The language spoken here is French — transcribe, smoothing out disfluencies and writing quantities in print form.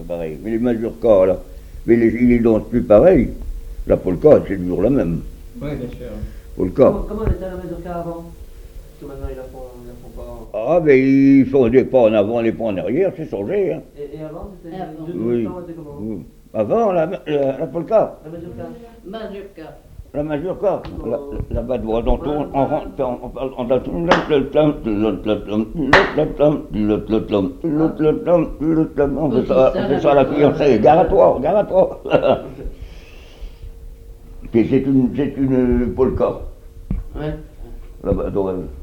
pas pareil. Mais les mazurkas, là, mais ils dansent plus pareil. La polka, c'est toujours la même. Oui, bien sûr. Polka. Comment était la mazurka avant? Parce que maintenant ils la font pas. Ah, ben ils font des pas en avant, des pas en arrière, c'est changé. Hein. Et avant, c'était Avant. Oui. c'était comment? Oui. Avant, la polka. La mazurka. Mazurka. La mazurka, la bas droit, on tourne, on rentre, on fait ça à la fiancée, gare à toi, gare à toi. Puis c'est une polka, Ouais. la bas droit.